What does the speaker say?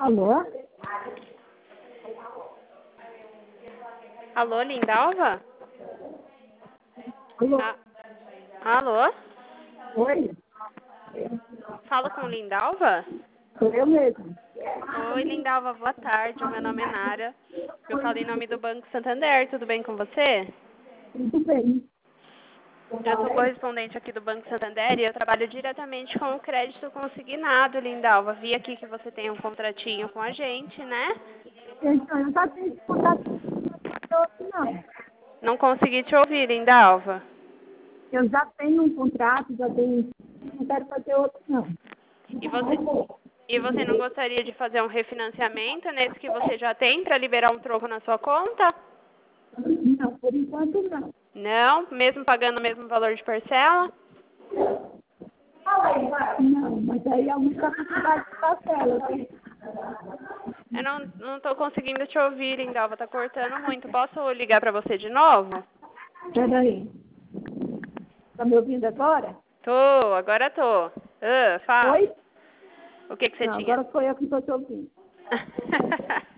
Alô? Alô, Lindalva? Alô? Alô? Oi? Falo com Lindalva? Sou eu mesmo. Oi, Lindalva, boa tarde. O meu nome é Nara. Eu falo em nome do Banco Santander. Tudo bem com você? Tudo bem. Eu sou correspondente aqui do Banco Santander e eu trabalho diretamente com o crédito consignado, Lindalva. Vi aqui que você tem um contratinho com a gente, né? Então, eu já tenho esse contato com outro, não. Não consegui te ouvir, Lindalva. Eu já tenho um contrato, já tenho. Não quero fazer outro, não. E você não gostaria de fazer um refinanciamento nesse que você já tem para liberar um troco na sua conta? Não, por enquanto não. Não? Mesmo pagando o mesmo valor de parcela? Não, mas aí é muita quantidade de parcela. Assim. Eu não tô conseguindo te ouvir, Lindalva. Tá cortando muito. Posso ligar para você de novo? Peraí. Tá me ouvindo agora? Agora tô. Fala. Oi? O que você Não, tinha? agora sou eu que estou te ouvindo.